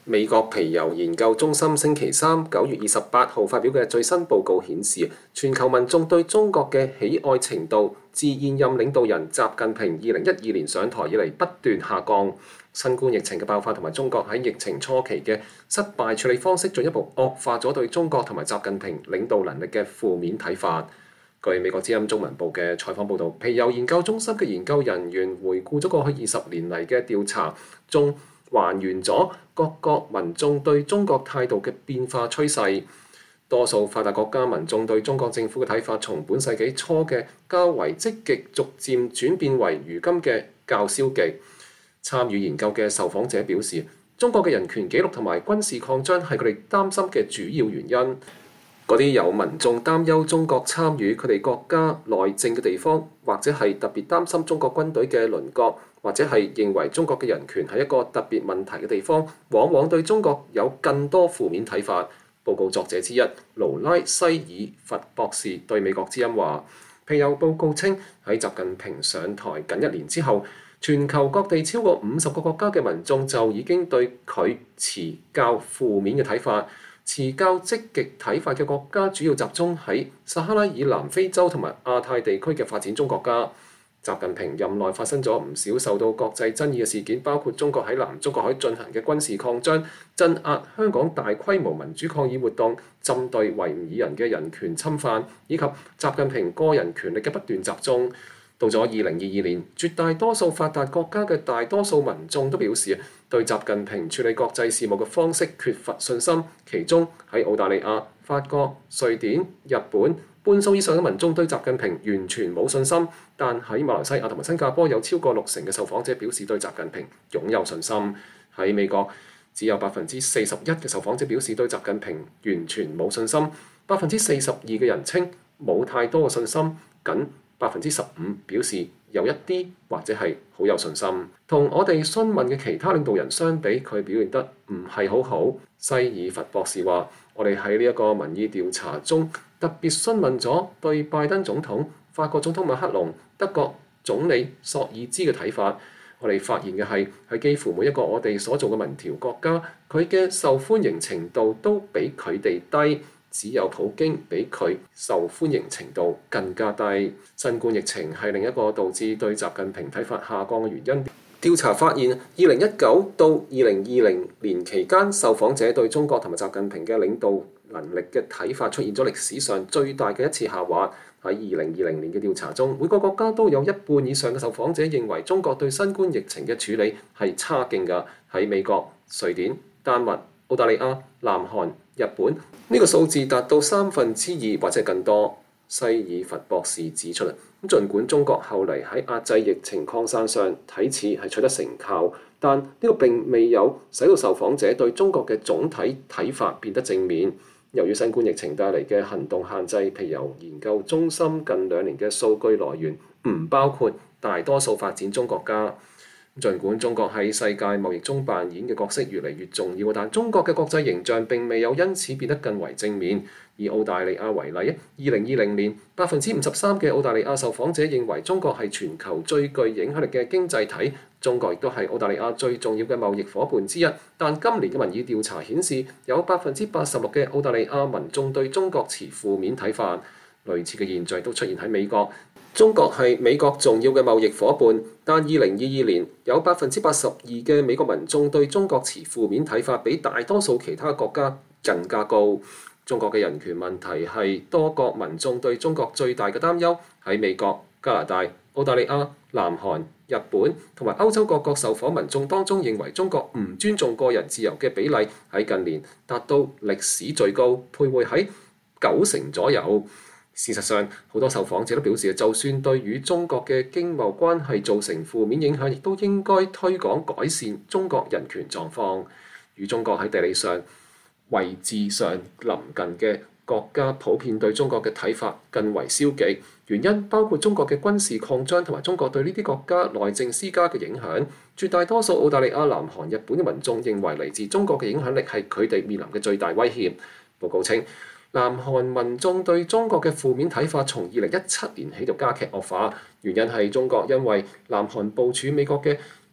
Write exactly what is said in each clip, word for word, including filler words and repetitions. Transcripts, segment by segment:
美國皮尤研究中心星期三九月二十八號發表嘅最新報告顯示，全球民眾對中國嘅喜愛程度自現任領導人習近平二零一二年上台以嚟不斷下降。新冠疫情嘅爆發同埋中國喺疫情初期嘅失敗處理方式，進一步惡化咗對中國同埋習近平領導能力嘅負面睇法。據美國之音中文部嘅採訪報導，皮尤研究中心嘅研究人員回顧咗過去二十年嚟嘅調查中，還原咗各國民眾對中國態度嘅變化趨勢。多數發達國家民眾對中國政府嘅睇法，從本世紀初嘅較為積極，逐漸轉變為如今嘅較消極。參與研究嘅受訪者表示，中國嘅人權紀錄同埋軍事擴張係佢哋擔心嘅主要原因。嗰啲有民眾擔憂中國參與佢哋國家內政嘅地方，或者係特別擔心中國軍隊嘅鄰國，或者係認為中國嘅人權係一個特別問題嘅地方，往往對中國有更多負面睇法。報告作者之一勞拉西爾佛博士對美國之音話：皮尤報告稱，喺習近平上台僅一年之後，全球各地超過五十個國家嘅民眾就已經對佢持較負面嘅睇法。持較積極睇法嘅國家主要集中喺撒哈拉以南非洲同埋亞太地區嘅發展中國家。習近平任內發生咗唔少受到國際爭議嘅事件，包括中國喺南中國海進行嘅軍事擴張、鎮壓香港大規模民主抗議活動、針對維吾爾人嘅人權侵犯，以及習近平個人權力嘅不斷集中。到咗二零二二年，絕大多數發達國家嘅大多數民眾都表示對習近平處理國際事務嘅方式缺乏信心。其中喺澳大利亞、法國、瑞典、日本，半數以上嘅民眾對習近平完全冇信心。但喺馬來西亞同埋新加坡，有超過六成嘅受訪者表示對習近平擁有信心。喺美國，只有百分之四十一嘅受訪者表示對習近平完全冇信心，百分之四十二嘅人稱冇太多嘅信心，僅百分之十五表示有一啲或者係好有信心。同我哋詢問嘅其他領導人相比，佢表現得唔係好好。西爾佛博士話：我哋喺呢一個民意調查中特別詢問咗對拜登總統、法國總統馬克龍、德國總理索爾茲嘅睇法。我哋發現嘅係喺幾乎每一個我哋所做嘅民調國家，佢嘅受歡迎程度都比佢哋低。只有普京比佢受歡迎程度更加低。新冠疫情係另一個導致對習近平睇法下降嘅原因。調查發現，二零一九到二零二零年期間，受訪者對中國同埋習近平嘅領導能力嘅睇法出現咗歷史上最大嘅一次下滑。喺二零二零年嘅調查中，每個國家都有一半以上嘅受訪者認為中國對新冠疫情嘅處理係差勁㗎。喺美國、瑞典、丹麥、澳大利亞、南韓、日本，呢個數字達到三分之二或者更多。西爾佛博士指出，咁儘管中國後嚟喺壓制疫情擴散上睇似係取得成效，但呢個並未有使到受訪者對中國嘅總體睇法變得正面。由於新冠疫情帶嚟嘅行動限制，皮尤研究中心近兩年嘅數據來源唔包括大多數發展中國家。儘管中國喺世界貿易中扮演嘅角色越嚟越重要，但中國嘅國際形象並未有因此變得更為正面。以澳大利亞為例，二零二零年百分之五十三嘅澳大利亞受訪者認為中國係全球最具影響力嘅經濟體，中國亦都係澳大利亞最重要嘅貿易夥伴之一。但今年嘅民意調查顯示，有百分之八十六嘅澳大利亞民眾對中國持負面睇法。類似嘅現象都出現喺美國。中國係美國重要嘅貿易夥伴，但二零二二年有百分之八十二嘅美國民眾對中國持負面睇法，比大多數其他國家更加高。中國嘅人權問題係多國民眾對中國最大嘅擔憂。喺美國、加拿大、澳大利亞、南韓、日本同埋歐洲各國受訪民眾當中，認為中國唔尊重個人自由嘅比例喺近年達到歷史最高，徘徊喺九成左右。事實上，好多受訪者都表示，就算對與中國嘅經貿關係造成負面影響，亦都應該推廣改善中國人權狀況。與中國喺地理上、位置上鄰近嘅國家，普遍對中國嘅睇法更為消極。原因包括中國嘅軍事擴張同埋中國對呢啲國家內政施加嘅影響。絕大多數澳大利亞、南韓、日本嘅民眾認為嚟自中國嘅影響力係佢哋面臨嘅最大威脅。報告稱，南韓民眾對中國嘅負面睇法從二零一七年起就加劇惡化，原因係中國因為南韓部署美國嘅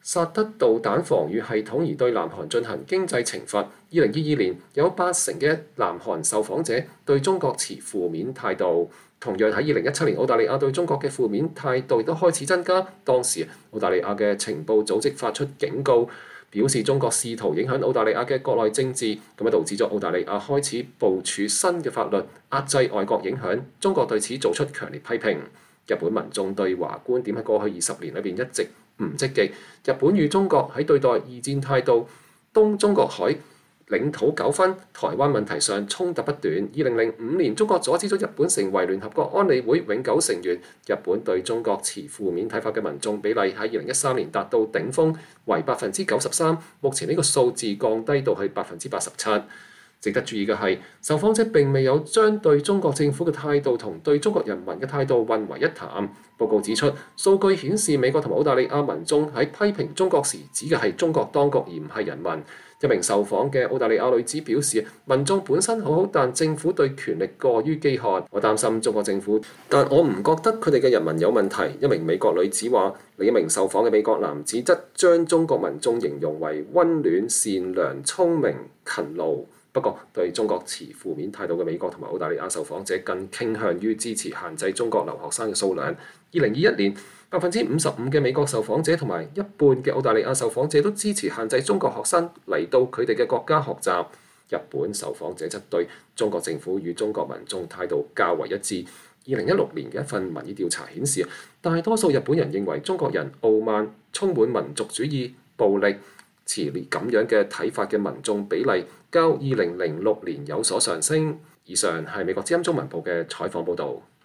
薩德導彈防禦系統而對南韓進行經濟懲罰。二零二二年有八成嘅南韓受訪者對中國持負面態度。同樣喺二零一七年，澳大利亞對中國嘅負面態度亦都開始增加。當時澳大利亞嘅情報組織發出警告，表示中國試圖影響澳大利亞嘅國內政治，咁啊導致咗澳大利亞開始部署新嘅法律壓制外國影響。中國對此做出強烈批評。日本民眾對華觀點喺過去二十年裏邊一直唔積極。日本與中國喺對待二戰態度、東中國海領土糾紛、台灣問題上衝突不斷。二零零五年，中國阻止咗日本成為聯合國安理會永久成員。日本對中國持負面睇法嘅民眾比例喺二零一三年達到頂峰，為百分之九十三。目前呢個數字降低到去百分之八十七。值得注意嘅係，受訪者並未有將對中國政府嘅態度同對中國人民嘅態度混為一談。報告指出，數據顯示美國同澳大利亞民眾喺批評中國時指嘅係中國當局而唔係人民。一名受訪嘅澳大利亞女子表示，民眾本身好好，但政府對權力過於飢渴。我擔心中國政府，但我唔覺得佢哋嘅人民有問題。一名美國女子話，另一名受訪嘅美國男子則將中國民眾形容為溫暖、善良、聰明、勤勞。不過，對中國持負面態度嘅美國同埋澳大利亞受訪者更傾向於支持限制中國留學生嘅數量。二零二一年，百分之五十五嘅美國受訪者同埋一半嘅澳大利亞受訪者都支持限制中國學生嚟到佢哋嘅國家學習。日本受訪者則對中國政府與中國民眾態度較為一致。二零一六年嘅一份民意調查顯示，大多數日本人認為中國人傲慢、充滿民族主義、暴力。持列咁樣嘅睇法嘅民眾比例較二零零六年有所上升。以上係美國之音中文部嘅採訪報導。